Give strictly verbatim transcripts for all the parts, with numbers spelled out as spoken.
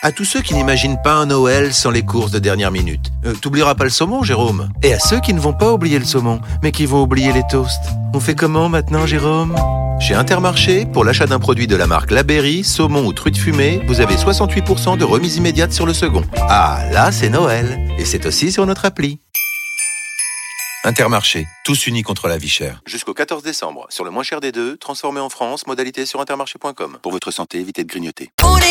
À tous ceux qui n'imaginent pas un Noël sans les courses de dernière minute. Euh, t'oublieras pas le saumon, Jérôme. Et à ceux qui ne vont pas oublier le saumon, mais qui vont oublier les toasts. On fait comment maintenant, Jérôme ? Chez Intermarché, pour l'achat d'un produit de la marque La Berry, saumon ou truite fumée, vous avez soixante-huit pour cent de remise immédiate sur le second. Ah, là, c'est Noël. Et c'est aussi sur notre appli. Intermarché, tous unis contre la vie chère. Jusqu'au quatorze décembre, sur le moins cher des deux, transformé en France, modalité sur intermarché point com. Pour votre santé, évitez de grignoter.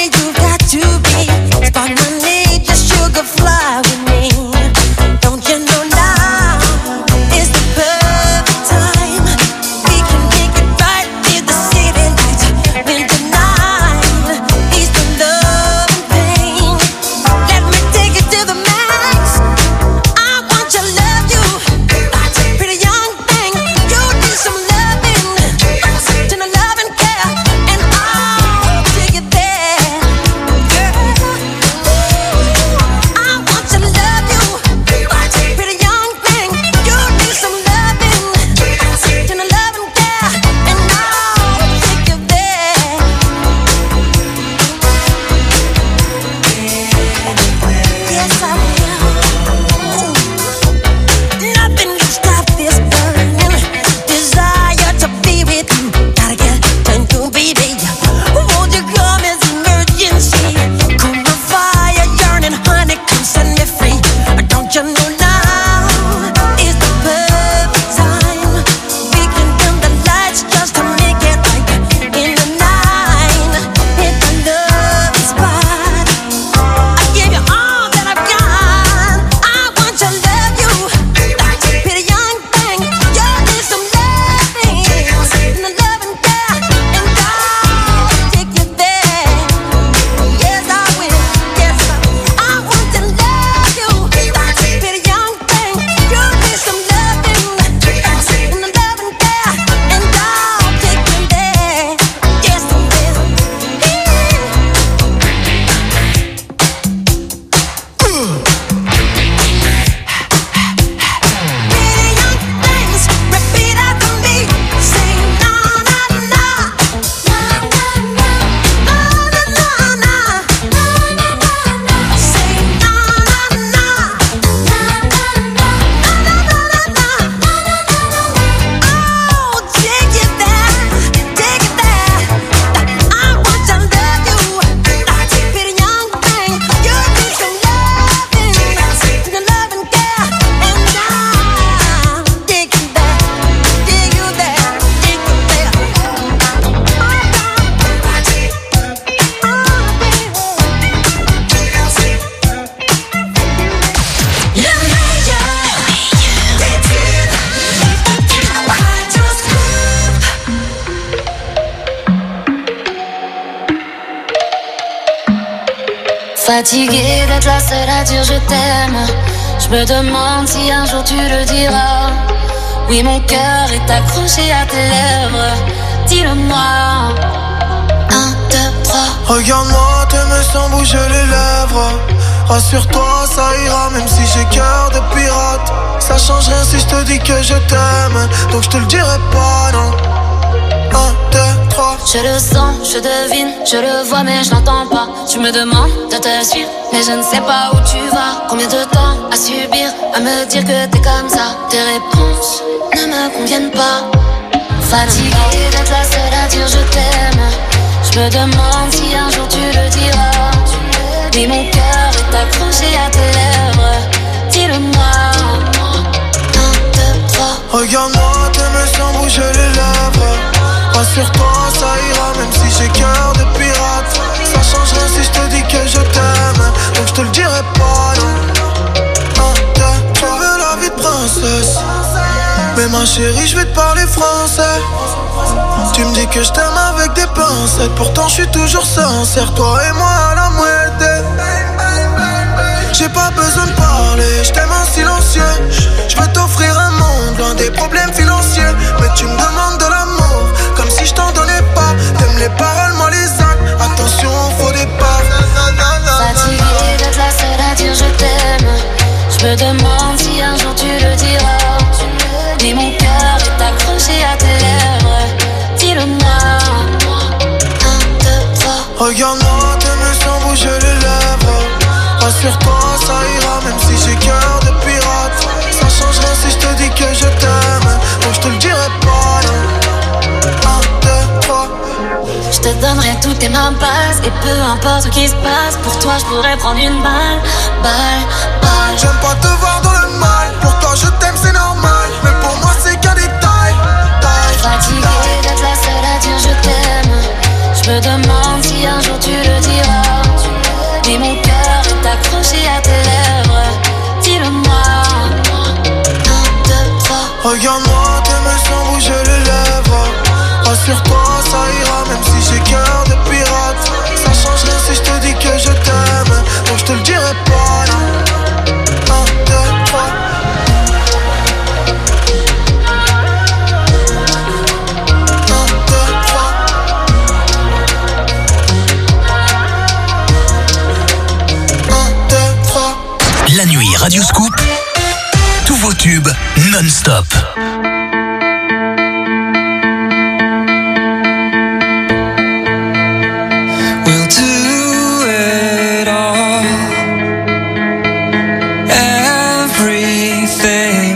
Fatiguée d'être la seule à dire je t'aime. Je me demande si un jour tu le diras. Oui, mon cœur est accroché à tes lèvres. Dis-le-moi. Un, deux, trois. Regarde-moi, t'aimes sans bouger les lèvres. Rassure-toi, ça ira même si j'ai cœur de pirate. Ça change rien si je te dis que je t'aime. Donc je te le dirai pas, non. Un, deux, trois. Je le sens, je devine, je le vois mais je l'entends pas. Tu me demandes de te suivre, mais je ne sais pas où tu vas. Combien de temps à subir, à me dire que t'es comme ça. Tes réponses ne me conviennent pas. Fatiguée d'être la seule à dire je t'aime. Je me demande si un jour tu le diras. Mais mon cœur est accroché à tes lèvres. Dis-le-moi. Un, deux, trois. Regarde-moi, t'aimes sans bouger les lèvres. Rassure-toi, ça ira même si j'ai cœur de pirate. Ça change rien si je te dis que je t'aime. Donc je te le dirai pas, non. Un, deux, trois. Je veux la vie de princesse. Mais ma chérie, je vais te parler français. Tu me dis que je t'aime avec des pincettes. Pourtant je suis toujours sincère, toi et moi à la moitié. J'ai pas besoin de parler, je t'aime en silencieux. Je veux t'offrir un monde loin des problèmes financiers. Mais tu me demandes de l'amour, comme si je t'en donnais pas. T'aimes les paroles, moi les actes. Attention, faux départ. Fatiguée d'être la seule à dire je t'aime. Je me demande si un jour tu le diras. Mais mon cœur est accroché à tes lèvres. Dis-le-moi. Un, deux, trois. Regarde-moi, t'aimes t'aimer sans bouger les lèvres. Rassure-toi, ça ira même si j'ai cœur de pirate. Ça changera si je te dis que je t'aime, donc je te le dirai pas, non. Un, deux, trois. Je te donnerai toutes tes mains passes. Et peu importe ce qui se passe, pour toi je pourrais prendre une balle. Balle, balle. J'aime pas te voir dans le mal. Pour toi je t'aime c'est normal, mais pour moi c'est qu'un détail. Fatiguée d'être la seule à dire je t'aime. Je me demande si un jour tu le diras. Mais mon cœur est accroché à tes lèvres. Dis-le-moi. Un, deux, trois. Regarde-moi, t'aimer sans bouger les lèvres. Rassure-toi, ça ira même si j'ai cœur de pirate. Ça changerait si je te dis que je t'aime, donc je te le dirai pas, non. Un, deux, trois. La nuit Radio Scoop, tous vos tubes non-stop. We'll do it all, everything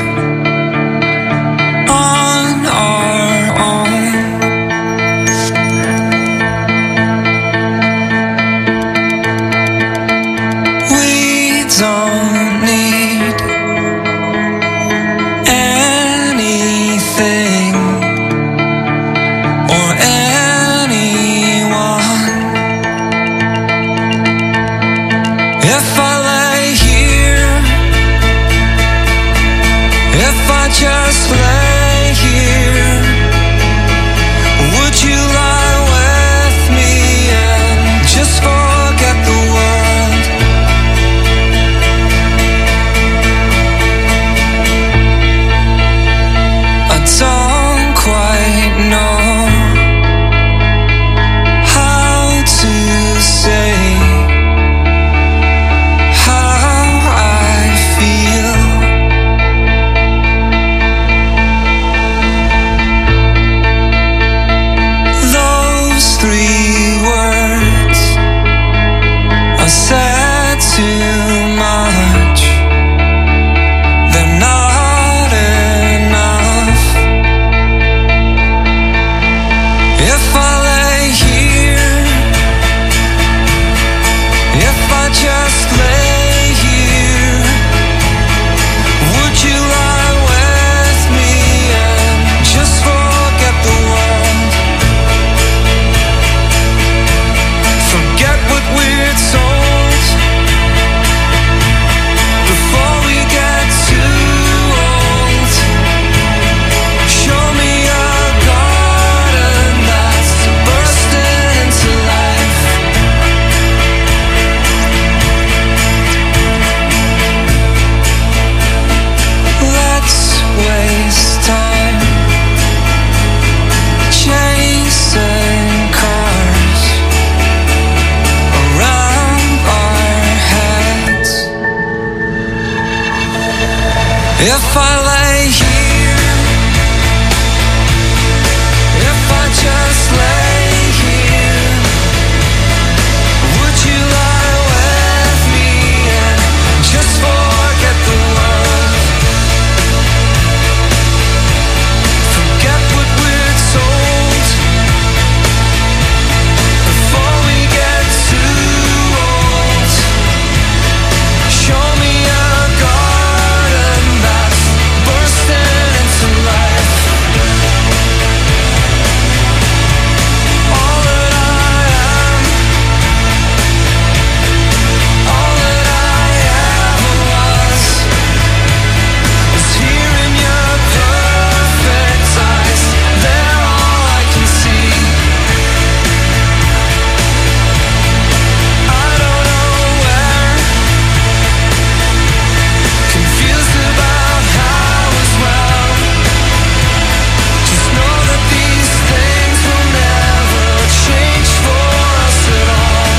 on our own. We don't need anything or anyone. If I lay here, if I just lay here, would you lie with me and just forget the world? I don't quite know how to say how I feel. Those three words I said too much. They're not enough. If I lay here, if I just lay here, would you lie with me and just forget the world? Forget what we're told before we get too old. Show me a garden that's bursting into life. Let's waste time chasing cars around our heads. If I lay here, if I just lay here, would you lie with me and just forget the world? Forget what we're told before we get too old. Show me a garden that's bursting into life. All that I am, all that I ever was, is here in your perfect eyes. They're all I can see. I don't know where, confused about how as well. Just know that these things will never change for us at all.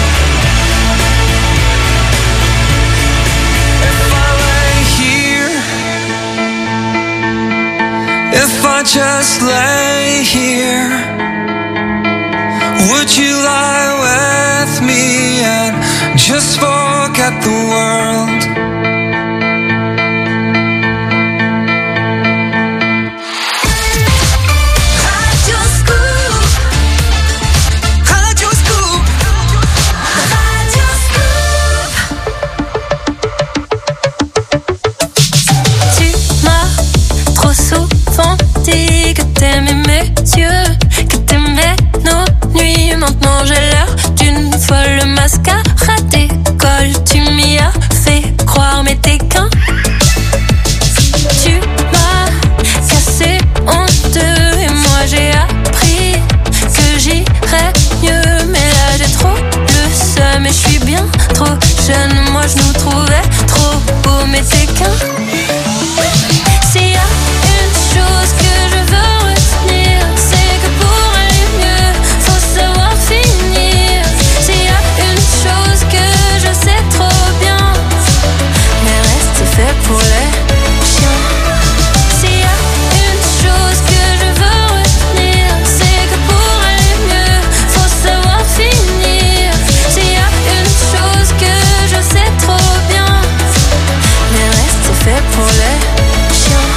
If I lay here, if I just lay here, would you lie with me just forget the world. Radio Scoop. Radio Scoop. Radio Scoop. Tu m'as trop souvent dit que t'aimais mes yeux, que t'aimais nos nuits. Maintenant j'ai l'air d'une folle mascarade. D'école, tu m'y as fait croire, mais t'es qu'un. Tu m'as cassé en deux et moi j'ai appris que j'irais mieux. Mais là j'ai trop le seum et je suis bien trop jeune. Moi je nous trouvais trop beaux, mais t'es qu'un. S'il y a une chose que je veux retenir, c'est que pour aller mieux, faut savoir finir. S'il y a une chose que je sais trop bien, mais reste c'est fait pour les chiens. S'il y a une chose que je veux retenir, c'est que pour aller mieux, faut savoir finir. S'il y a une chose que je sais trop bien, mais reste c'est fait pour les chiens.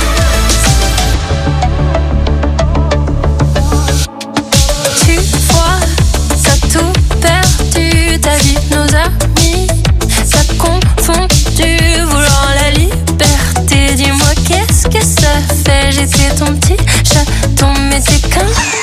Tu vois, t'as tout perdu, ta vie, nos amis, t'as confondu, vouloir la liberté. Dis-moi qu'est-ce que ça fait, j'étais ton petit chaton, mais t'es qu'un.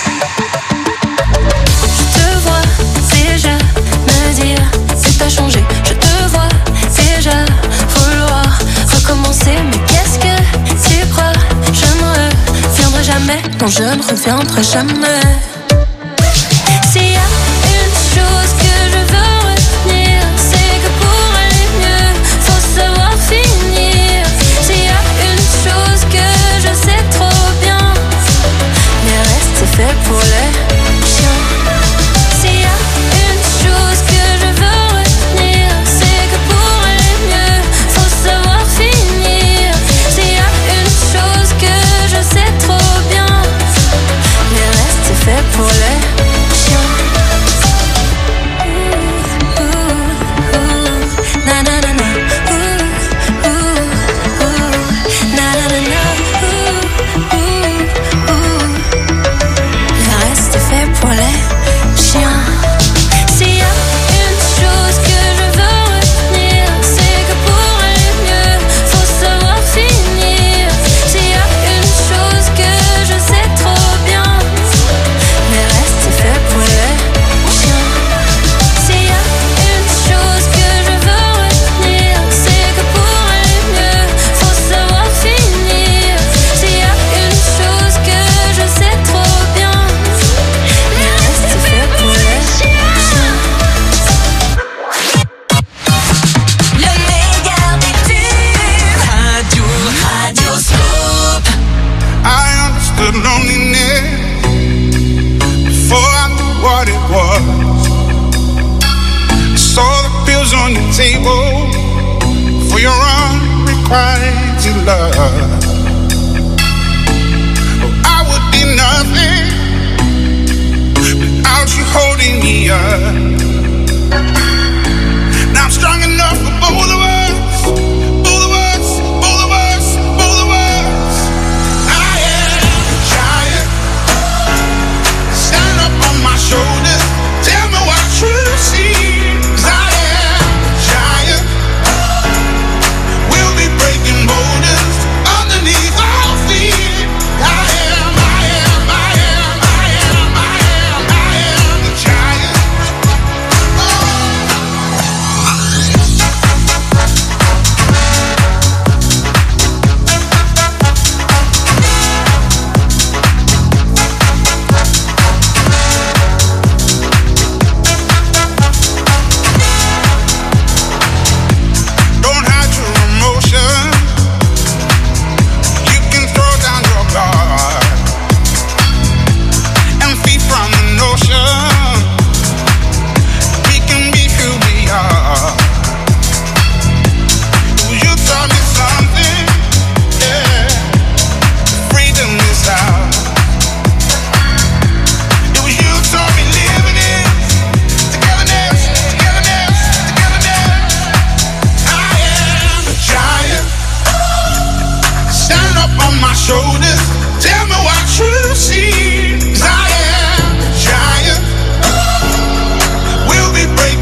Je te vois déjà me dire que t'as changé, je te vois déjà vouloir recommencer. Mais qu'est-ce que tu crois, je ne reviendrai jamais, non je ne reviendrai jamais. S'il y a une chose que je veux retenir, c'est que pour aller mieux, faut savoir finir. S'il y a une chose que je sais trop bien, mais reste c'est fait pour les chiens. S'il y a une chose que je veux retenir, c'est que pour aller mieux, faut savoir finir. S'il y a une chose que je sais trop bien, mais reste c'est fait pour les chiens. Ooh, ooh, ooh, na na na na. Ooh, ooh, ooh, na na na na. Ooh, ooh, ooh. Le reste est fait pour les chiens. S'il y a une chose que je veux retenir, c'est que pour aller mieux, faut savoir finir. S'il y a une chose que je sais trop bien, mais reste c'est fait pour les chiens. S'il y a une chose que je veux retenir, c'est que pour aller mieux, faut savoir finir. S'il y a une chose que je sais trop bien, mais reste c'est fait pour les chiens. Le meilleur des tubes. Radio, Radio Scoop. I understood loneliness before I knew what it was. I saw the pills on your table for your unrequited love. Oh, I would be nothing without you holding me up. Now I'm strong enough for both of us. Both of us, both of us, both of us. I am a giant. Stand up on my shoulders. Tell me what you see. 'Cause I am a giant. We'll be breaking boulders underneath our feet. I am, I am, I am, I am, I am, I am the giant.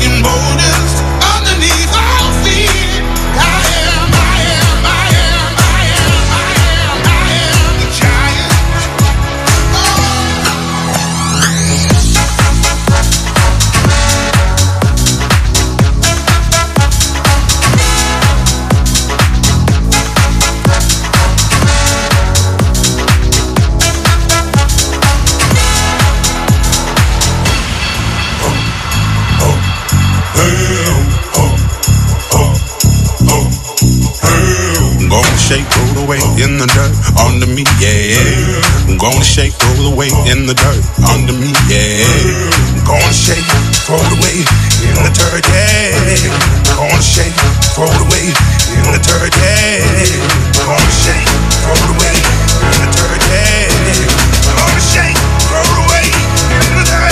breaking borders underneath our feet. I am, I am, I am, I am, I am, I am the giant. Shake, roll away in the dirt under me, yeah. I'm gonna shake, roll away in the dirt under me, yeah. I'm gonna shake, roll away in the dirt, yeah. I'm gonna shake, roll away in the dirt, yeah. I'm gonna shake, roll away in the dirt, yeah. I'm gonna shake, roll away in the dirt.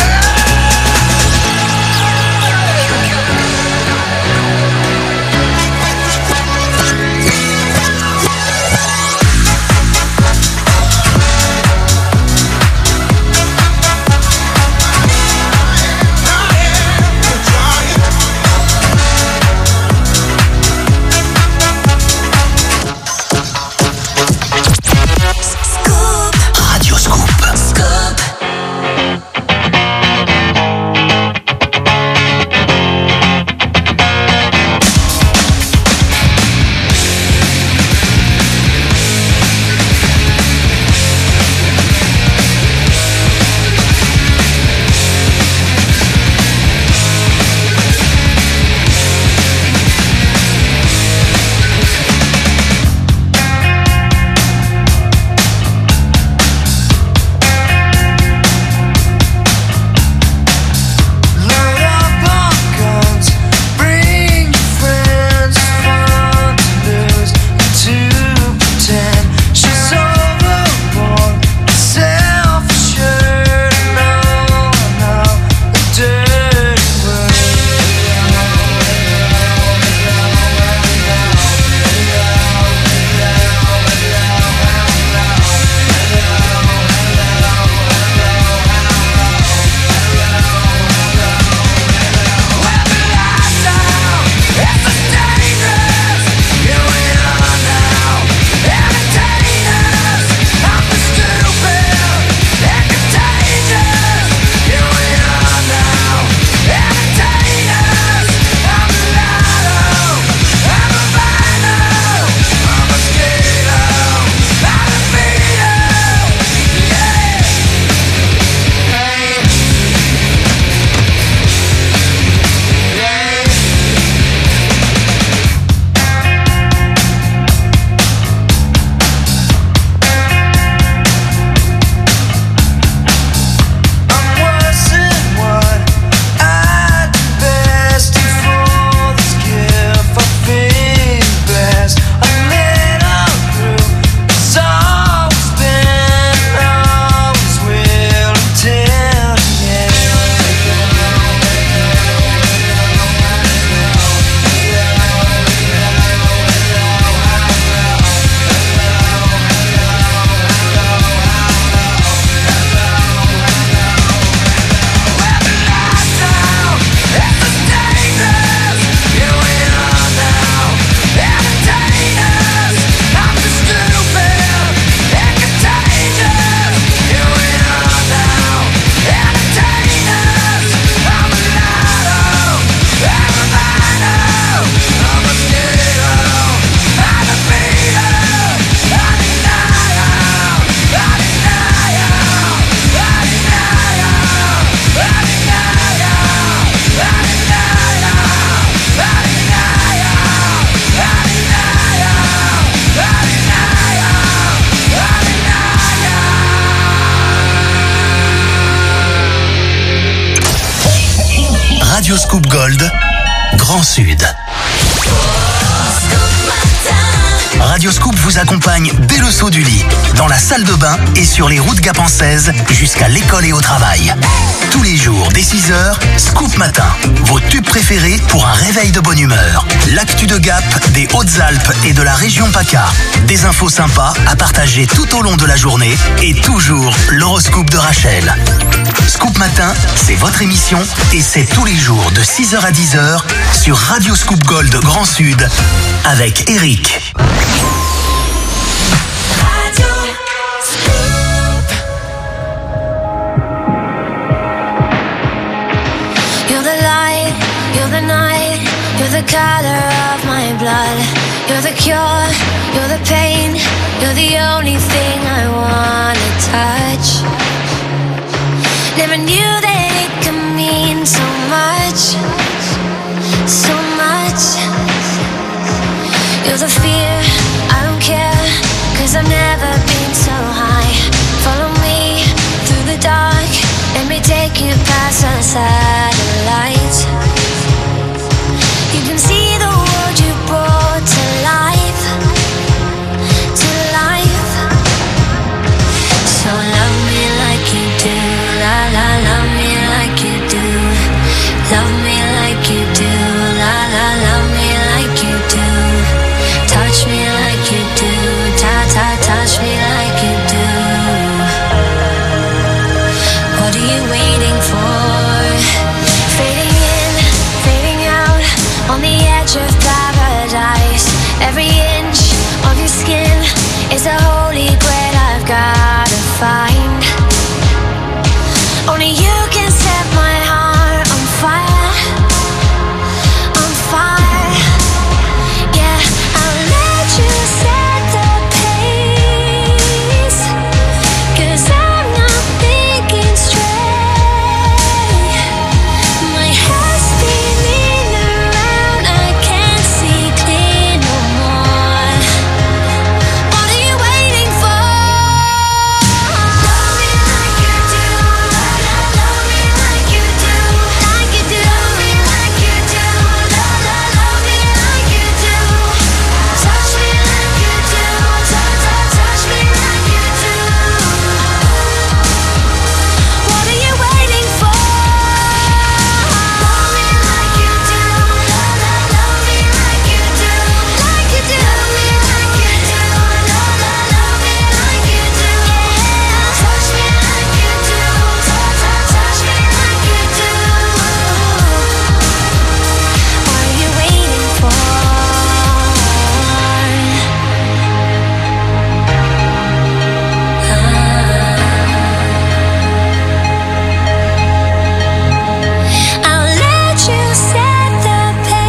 Radioscoop Gold, Grand Sud. Scoop matin. Radio Scoop vous accompagne dès le saut du lit, dans la salle de bain et sur les routes gapençaises jusqu'à l'école et au travail. Tous les jours, dès six heures, Scoop Matin. Vos tubes préférés pour un réveil de bonne humeur. L'actu de Gap, des Hautes-Alpes et de la région PACA. Des infos sympas à partager tout au long de la journée et toujours l'horoscope de Rachel. Scoop Matin, c'est votre émission et c'est tous les jours de six heures à dix heures sur Radio Scoop Gold Grand Sud avec Eric. You're the light, you're the night, you're the color of my blood. You're the cure, you're the pain, you're the only thing I wanna touch. Never knew that it could mean so much, so much. You're the fear, I don't care, cause I've never been so high. Follow me through the dark, let me take you past the satellites. You can see the world you brought to life, to life. So love me like you do, la la, love me like you do. Love me like you do, la la, love me like you do. Touch me like you do, ta ta, touch me like you do. What are you waiting for? Fading in, fading out, on the edge of paradise. Every inch of your skin is a holy grail I've gotta find. Only you can set my heart on fire, on fire. Yeah, I'll let you set the pace, cause I'm not thinking straight. My head's spinning around, I can't see clear no more. What are you waiting for? Love me like you do, la la, love me like you do, like you do. Love me like you do, la la, love me like you do. Touch me like you do, ta ta, touch me like you do. What are you waiting for? Love me like you do, la la, love me like you do, like you do. Love me like you do, la la, love me like you do. Touch me like you do, ta ta, touch me like you do. What are you waiting for? I'll let you set the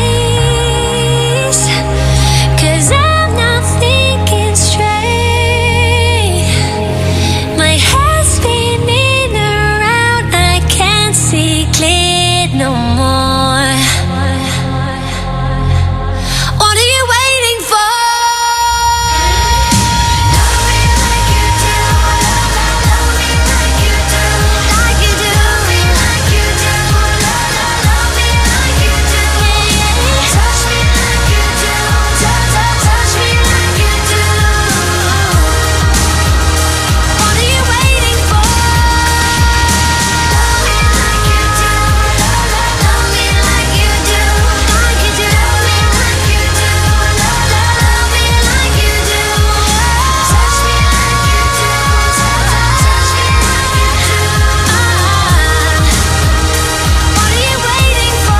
pace, cause I'm not thinking straight. My head's spinning around, I can't see clear no more. What are you waiting for? Love me like you do, la la, love me like you do, like you do. Love me like you do, la la, love me like you do. Touch me like you do, ta ta, touch me like you do. What are you waiting for? Love me like you do, la la, love me like you do, like you do. Love me like you do, la la, love me like you do. Touch me like you do, ta ta, touch me like you do. What are you waiting for?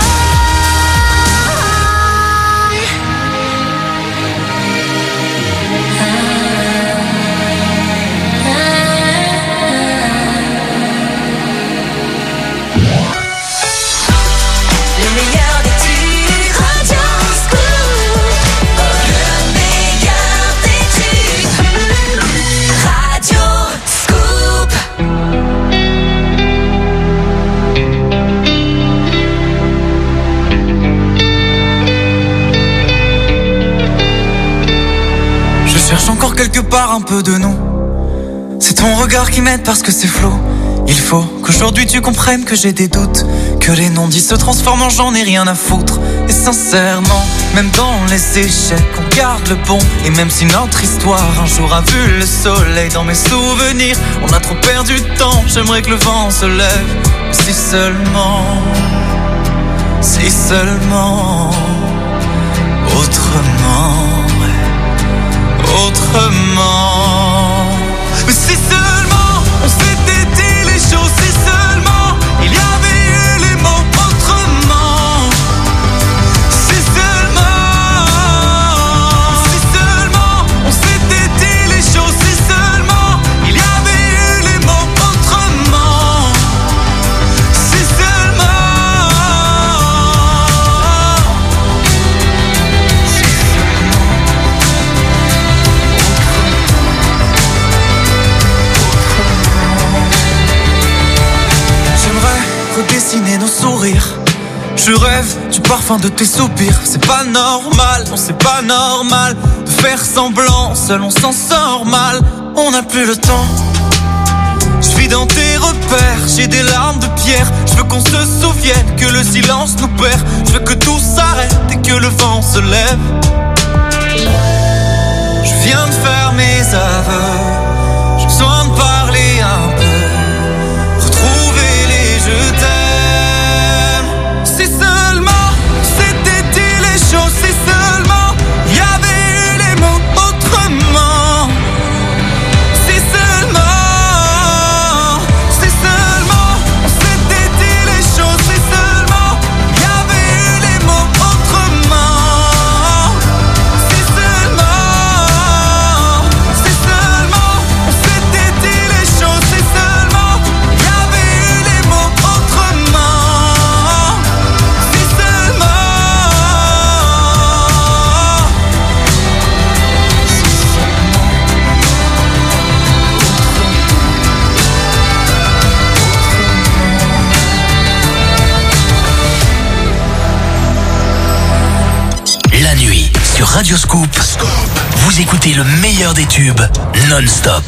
Le meilleur des tubes, Radio Scoop. Le meilleur des tubes, Radio Scoop. Je cherche encore quelque part un peu de nous. C'est ton regard qui m'aide parce que c'est flou. Il faut qu'aujourd'hui tu comprennes que j'ai des doutes, que les non-dits se transforment en j'en ai rien à foutre. Et sincèrement, même dans les échecs, on garde le bon. Et même si notre histoire un jour a vu le soleil, dans mes souvenirs, on a trop perdu de temps. J'aimerais que le vent se lève. Si seulement, si seulement, autrement, autrement. Mais si seulement on s'était dit les choses, si seulement il y avait eu les mots autrement. Si seulement, si seulement on s'était dit les choses, si seulement il y avait eu les mots autrement. Si seulement, si redessiner nos sourires. Je rêve du parfum de tes soupirs. C'est pas normal, non c'est pas normal de faire semblant, seul on s'en sort mal. On n'a plus le temps. Je vis dans tes repères, j'ai des larmes de pierre. Je veux qu'on se souvienne que le silence nous perd. Je veux que tout s'arrête et que le vent se lève. Je viens de faire mes aveux, j'ai besoin de parler un peu, retrouver les je t'aime. Si seulement c'était dit les choses, si seulement il y avait eu les mots autrement. Si seulement, si seulement on s'était dit les choses, si seulement il y avait eu les mots autrement. Si seulement, si seulement on s'était dit les choses, si seulement il y avait eu les mots autrement. Si seulement, La nuit, sur Radio Scoop, vous écoutez le meilleur des tubes non-stop.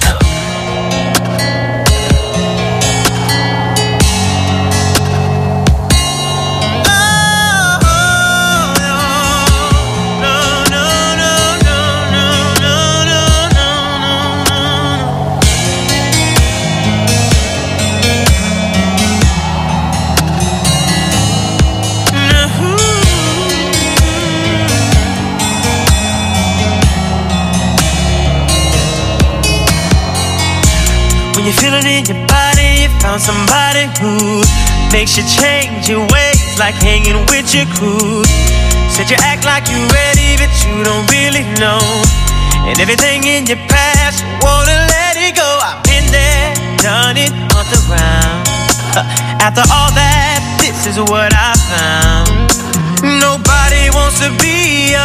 When you feel it in your body, you found somebody who makes you change your ways, like hanging with your crew. Said you act like you're ready, but you don't really know. And everything in your past, you wanna let it go. I've been there, done it on the ground. After all that, this is what I found. Nobody wants to be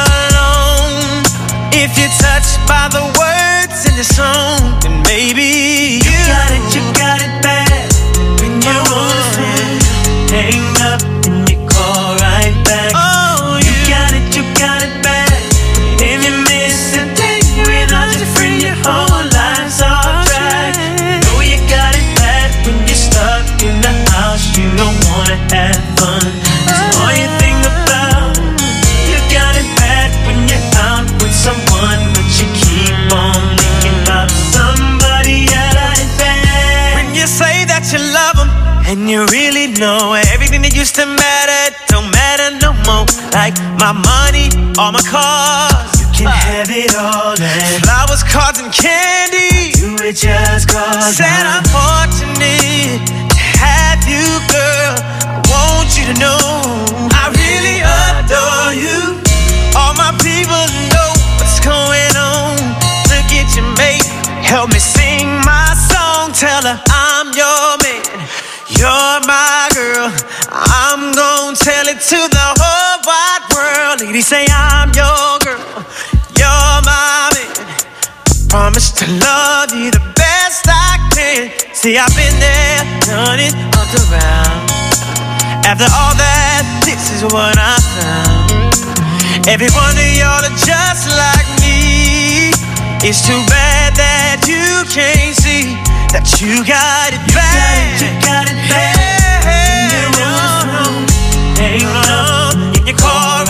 alone. If you're touched by the words in the song, then maybe you, you got it, you got it bad. When you want it, hang up and you call right back. Oh, you, you got it, you got it bad. If you miss a day without your friend, your whole life's off track. Know you got it bad when you're stuck in the house, you don't wanna have fun. That's all you think about. You got it bad when you're out with someone, but you keep on thinking about somebody else bad. When you say that you love them, and you really know everything that used to matter don't matter no more. Like my money, all my cars, you can uh, have it all. And flowers, cards, and candy, do it just cause said I'm fortunate to have you, girl. I want you to know I really adore you. All my people know what's going on. Look at your mate, help me sing my song. Tell her I'm your man, you're my girl. I'm gonna tell it to the whole wide world. Ladies say I'm your girl, you're my man. Promise to love you the best I can. See, I've been there, done it all around. After all that, this is what I found. Every one of y'all are just like me. It's too bad that you can't see that you got it bad. You got it, you got it bad. Hey, hey, no, no, in your car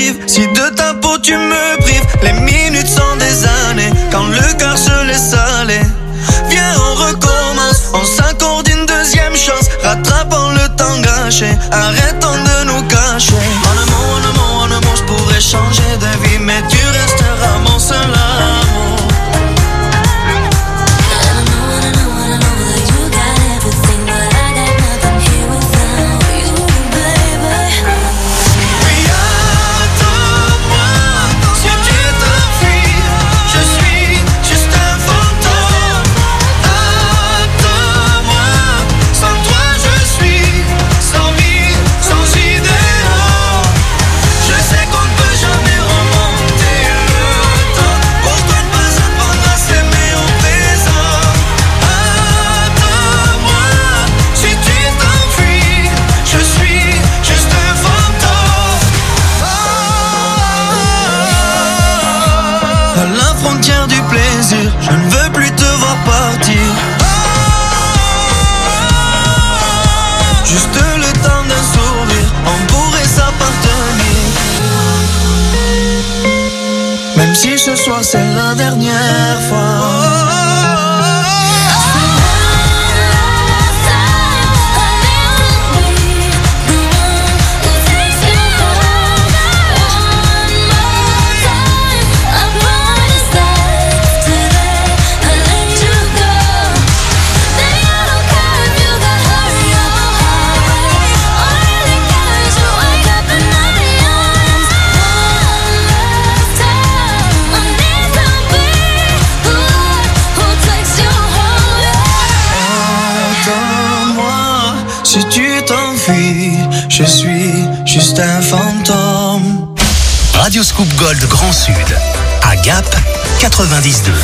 m'arrive, si de ta peau tu me prives, les minutes sont des années, quand le cœur se laisse aller. Viens on recommence, on s'accorde une deuxième chance, rattrapons le temps gâché, arrêtons de nous cacher. En amour, en amour, en amour, je pourrais changer de vie, mais tu resteras mon seul amour. Je ne veux plus te voir partir. Juste le temps d'un sourire, on pourrait s'appartenir. Même si ce soir c'est la dernière fois. Je suis juste un fantôme. Radio Scoop Gold Grand Sud, à Gap quatre-vingt-dix deux.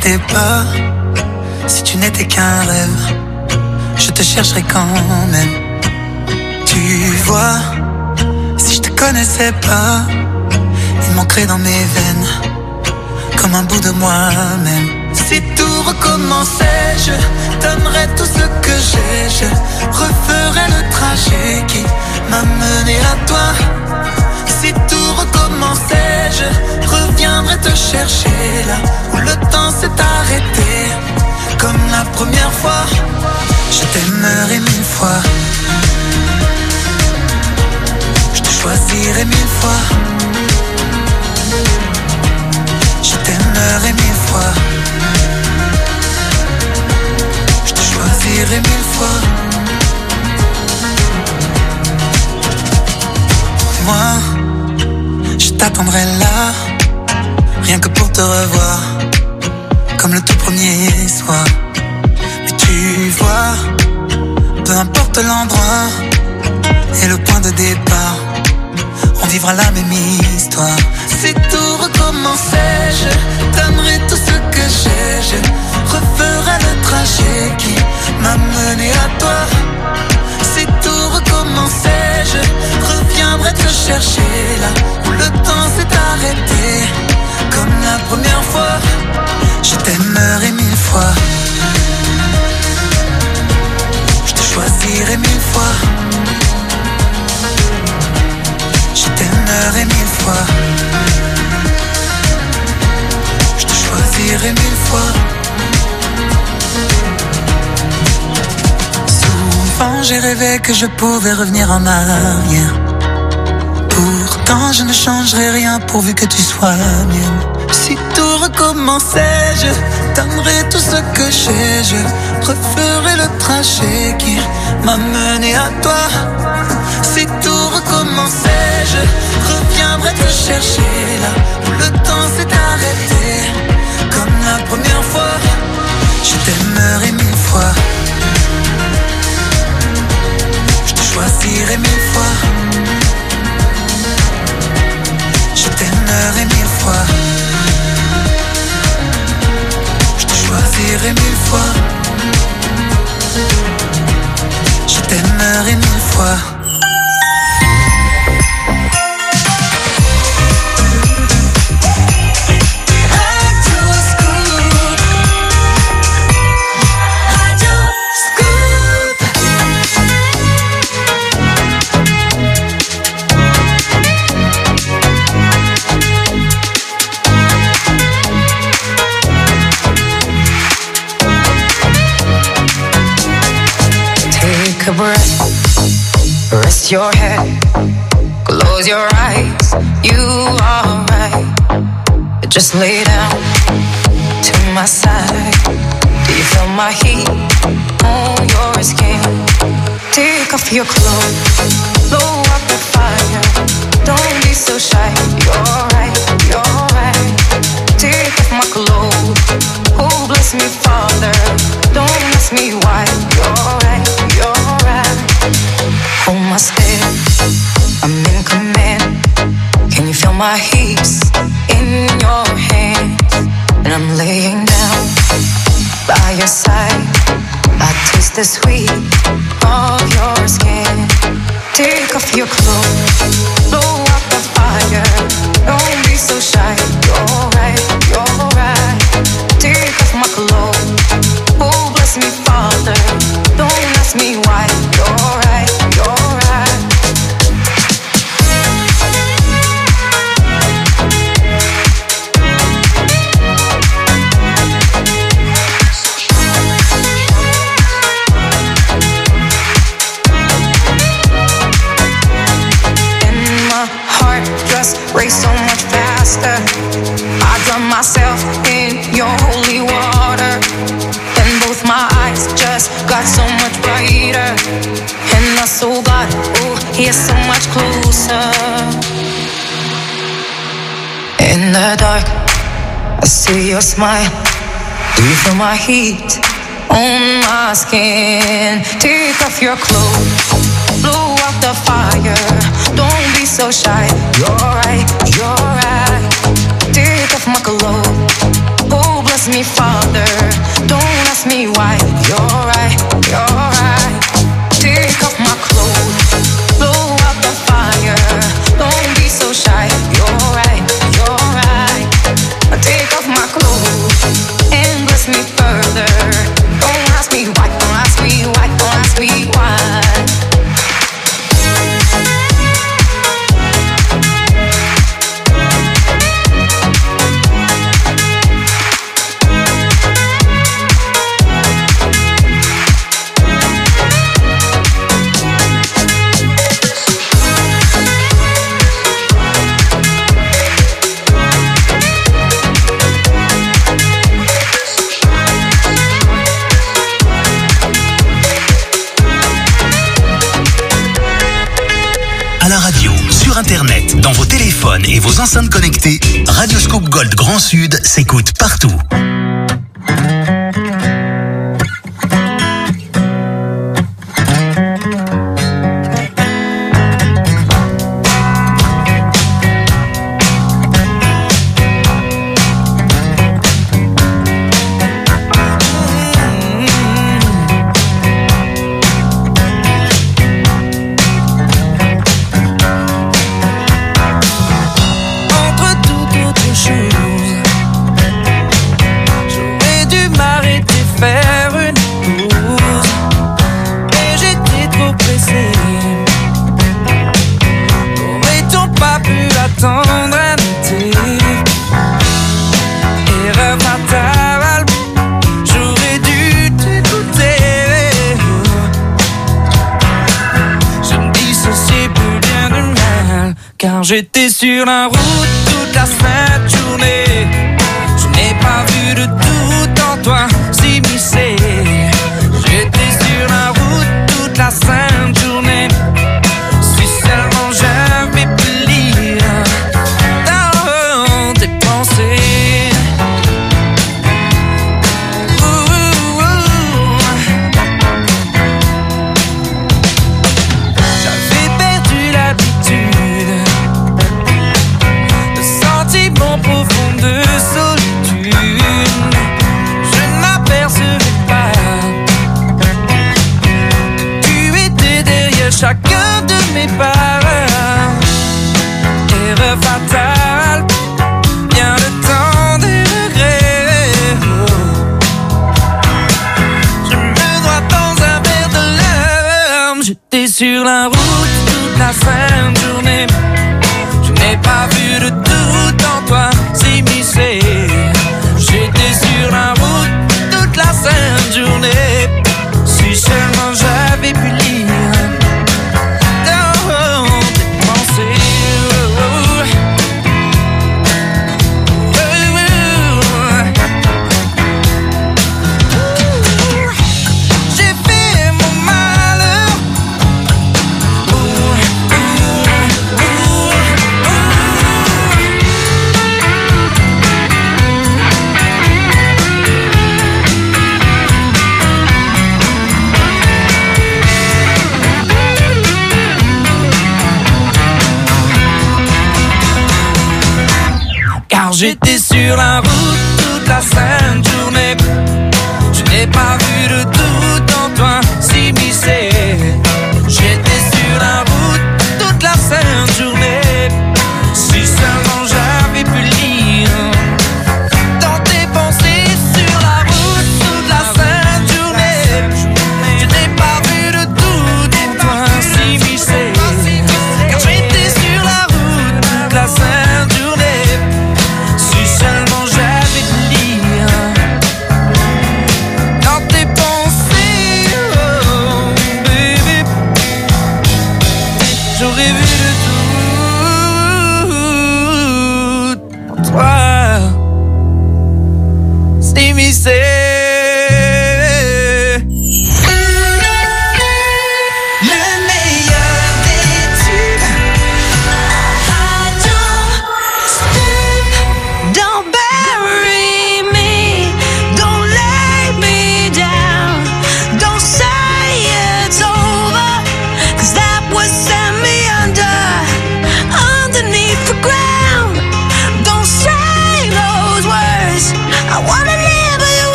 n'existais pas, si tu n'étais qu'un rêve, je te chercherais quand même. Tu vois, si je te connaissais pas, il manquerait dans mes veines comme un bout de moi-même. Si tout recommençait, je donnerais tout ce que j'ai, je referais le trajet qui m'a mené à toi. Si tout recommençait, je reviendrais te chercher là où le temps s'est arrêté. Comme la première fois, je t'aimerais mille fois, je te choisirais mille fois, je t'aimerais mille fois, je te choisirais mille fois. Moi, je t'attendrai là, rien que pour te revoir, comme le tout premier soir. Mais tu vois, peu importe l'endroit et le point de départ, on vivra la même histoire. Si tout recommençait, je donnerais tout ce que j'ai, je referais le trajet qui m'a mené à toi. Si tout recommençait, je reviendrais te chercher là où le temps s'est arrêté. Comme la première fois, je t'aimerais mille fois, je te choisirais mille fois, je t'aimerais mille fois, je te choisirais mille fois. Souvent j'ai rêvé que je pouvais revenir en arrière, pourtant je ne changerai rien pourvu que tu sois mienne. Si tout recommençait, je donnerais tout ce que j'ai, je referais le trajet qui m'a mené à toi. Si tout recommençait, je reviendrais te chercher là où le temps s'est arrêté. Comme la première fois, je t'aimerais mille fois, je te choisirais mille fois, je t'aimerais mille fois, je te choisirais mille fois, je t'aimerais mille fois. Take a breath, rest your head, close your eyes, you are right. Just lay down to my side. Do you feel my heat on your skin? Take off your clothes, blow up the fire. Don't be so shy, you're right, you're right. Take off my clothes, oh bless me Father. Don't ask me why, you're right, you're right. Hold my step, I'm in command. Can you feel my hips in your hands? And I'm laying down by your side. I taste the sweet of your skin. Take off your clothes, blow up the fire. Don't be so shy, you're right, you're right. Take off my clothes, oh bless me Father. Don't ask me why, you're right, you're right. And my heart just raced so much faster. I drown myself in your holy water, and both my eyes just got so much brighter. And I saw God, oh, He is so much closer. In the dark, I see your smile. Do you feel my heat on my skin? Take off your clothes, blow out the fire. Don't be so shy, you're right, you're right. Take off my clothes, oh bless me me farther. Don't ask me why. You're right, you're right. Take off my clothes, blow up the fire. Don't be so shy. You're right, you're right. Take off my clothes and bless me further. Don't ask me why, don't ask me why, don't ask me why. Internet, dans vos téléphones et vos enceintes connectées, Radioscoop Gold Grand Sud s'écoute partout. J'étais sur la route toute la sainte journée. Je n'ai pas vu de doute en toi s'immiscer. J'étais sur la route toute la sainte journée. Si seulement j'avais pu lire dans tes pensées. Ouh, ouh, ouh. J'avais perdu l'habitude profond de solitude, je ne m'apercevais pas. Tu étais derrière chacun de mes pas. Erreur fatale, bien le temps des regrets. Je me noie dans un verre de larmes. J'étais sur la route toute la sainte journée. Je n'ai pas vu de doute en toi s'immiscer. J'étais sur la route toute la sainte journée. Si seulement j'avais pu lire dans tes pensées. J'ai fait mon malheur. Car j'étais sur la route toute la sainte journée. Je n'ai pas vu de doute en toi s'immiscer. J'étais sur la route toute la sainte journée. Si seulement j'avais pu lire dans tes pensées. Sur la route toute la sainte journée. Je n'ai pas vu de doute en toi s'immiscer. Car j'étais sur la route toute la sainte journée. Si seulement j'avais pu lire dans tes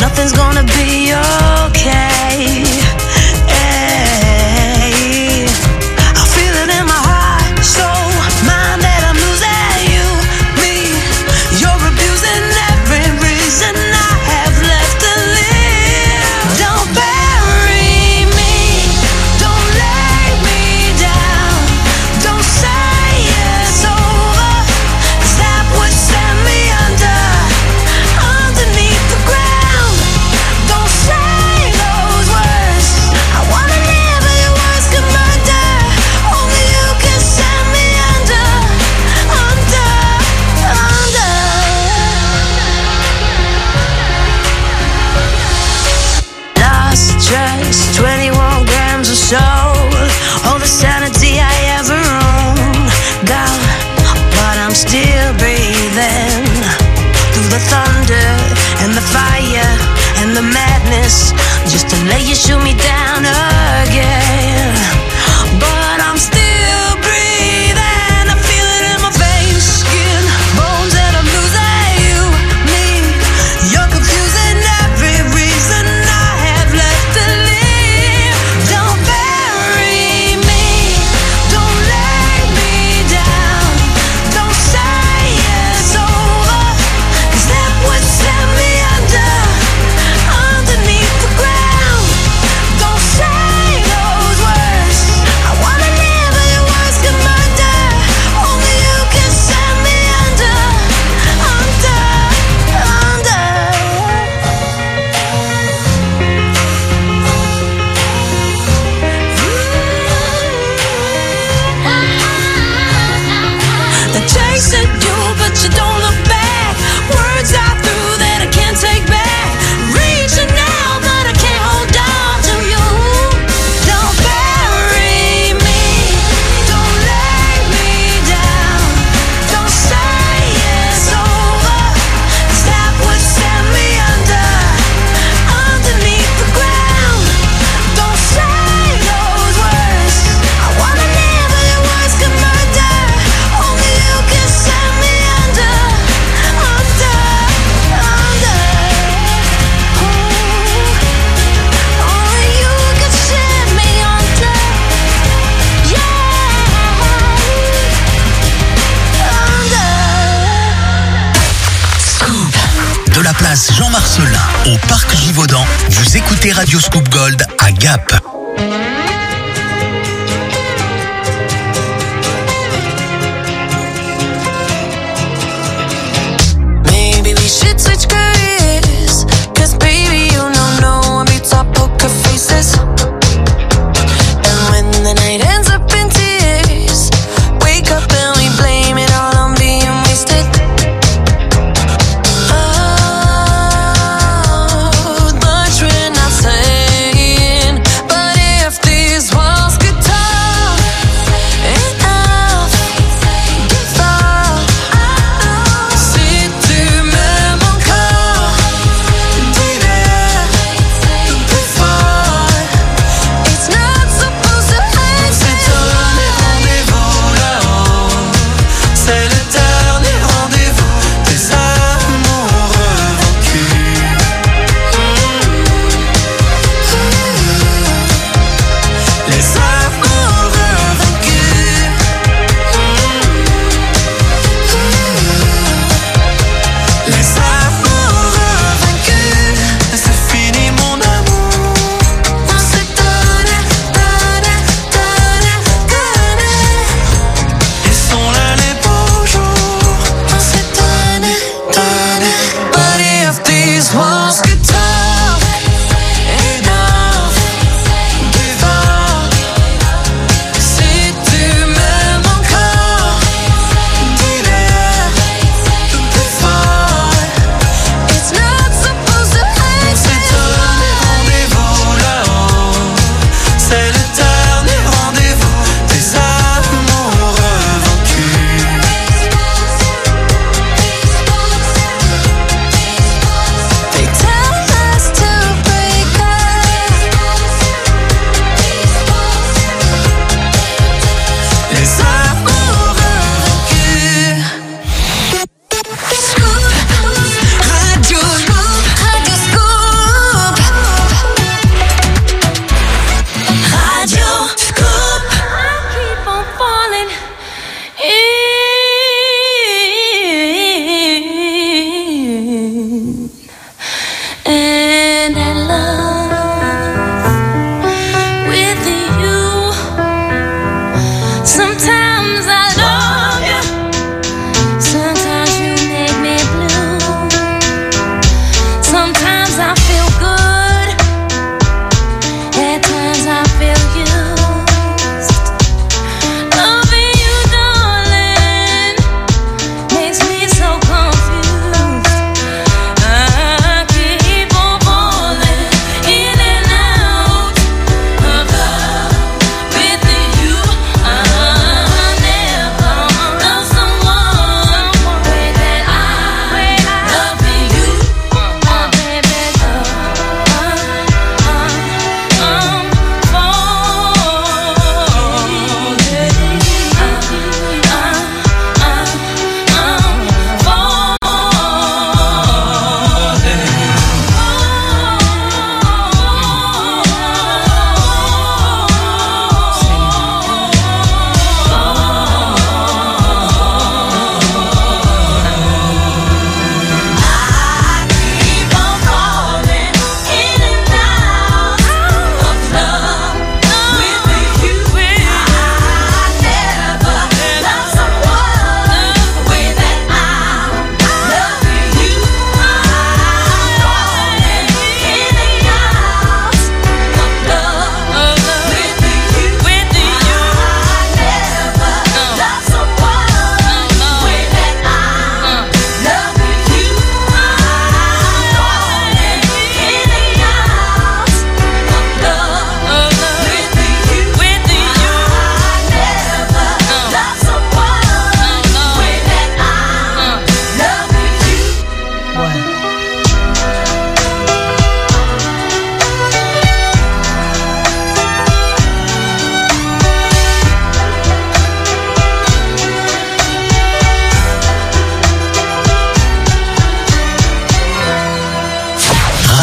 nothing's gonna be okay. Hey, I feel it in my heart, soul, mind that I'm losing you, me. You're abusing every reason I have left to live. Don't bury me, don't lay me down, don't say it's over, 'cause that would send me under, underneath the ground. Don't say those words, I wanna live but your words could murder. Only you can send me under, under, under. Lost just twenty-one grams of soul, all the sanity I ever owned, gone, but I'm still breathing through the thunder and the fire and the madness, just to let you shoot me down again. But I'm still breathing, I feel it in my veins, skin, bones, that I'm losing you, me. You're confusing every reason I have left to live. Don't bury me, don't lay me down, don't say it's over, 'cause that would send me under, underneath the ground. Don't say those words, I wanna live but your words can murder. Only you can send me under, under, under. They're chasing you, but you don't look back. Words I threw that I can't take back. Reaching out, but I can't hold on to you. Don't bury me, don't lay me down, don't say it's over, 'cause that would send me under, underneath the ground. Don't say those words, I wanna live but your words can murder. Only you can send me under, under, under. Only you can send me under, De la place Jean Marcelin au parc Givaudan, vous écoutez Radio Scoop Gold à Gap. Maybe we should switch careers, 'cause baby you know no one beats our poker faces. And when the night ends up in tears, wake up and we blame it all on being wasted. Oh, much we're not saying, but if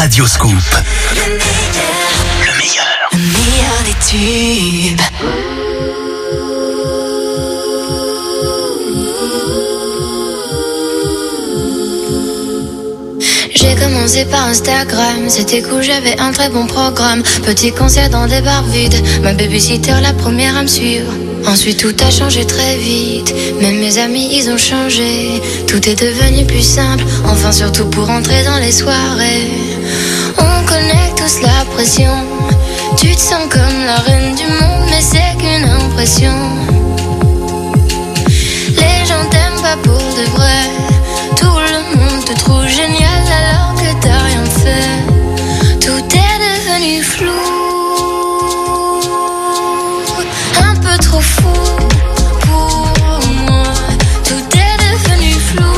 Radio Scoop. Le meilleur. Le meilleur des tubes. J'ai commencé par Instagram, c'était cool, j'avais un très bon programme. Petit concert dans des bars vides, ma babysitter la première à me suivre. Ensuite tout a changé très vite, même mes amis ils ont changé. Tout est devenu plus simple, enfin surtout pour entrer dans les soirées. On connaît tous la pression, tu te sens comme la reine du monde, mais c'est qu'une impression. Les gens t'aiment pas pour de vrai, tout le monde te trouve génial alors que t'as rien fait. Tout est devenu flou, un peu trop fou pour moi. Tout est devenu flou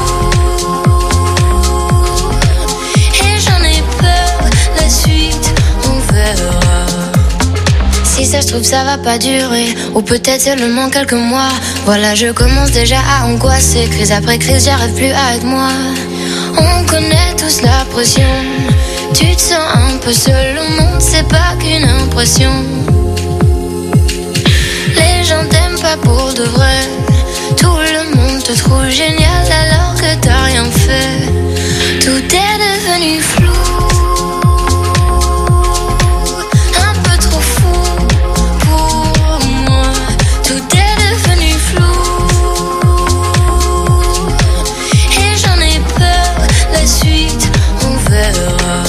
et j'en ai peur, la suite on verra. Si ça se trouve ça va pas durer, ou peut-être seulement quelques mois. Voilà, je commence déjà à angoisser, crise après crise, j'arrive plus à être moi. On connaît tous la pression, tu te sens un peu seul au monde, c'est pas qu'une impression. Les gens t'aiment pas pour de vrai, tout le monde te trouve génial alors que t'as rien fait. Tout est devenu flou, un peu trop fou pour moi. Tout est devenu flou et j'en ai peur, la suite on verra.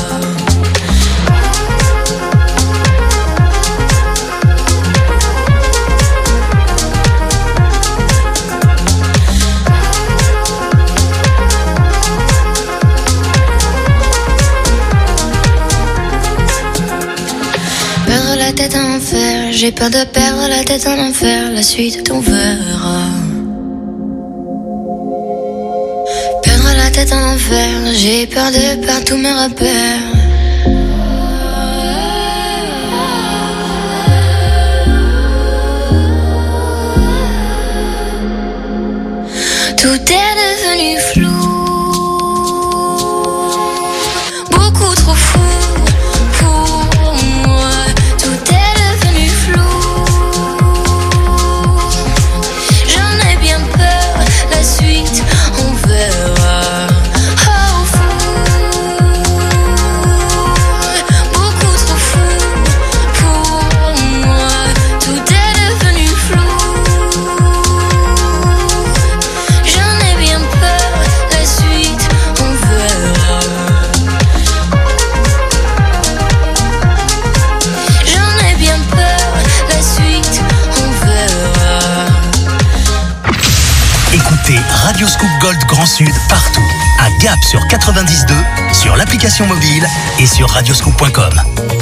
Perdre la tête en enfer, j'ai peur de perdre la tête en enfer, la suite on verra. Perdre la tête en enfer, j'ai peur de perdre tous mes repères. Tout est devenu flou, beaucoup trop fou pour moi. Tout est devenu flou, j'en ai bien peur, la suite on verra. Oh fou, beaucoup trop fou pour moi. Tout est devenu flou, j'en ai bien peur, la suite on verra. J'en ai bien peur, la suite on verra. Écoutez Radio Scoop Gold Grand Sud partout. À Gap sur quatre-vingt-dix point deux, sur l'application mobile et sur radioscoop point com.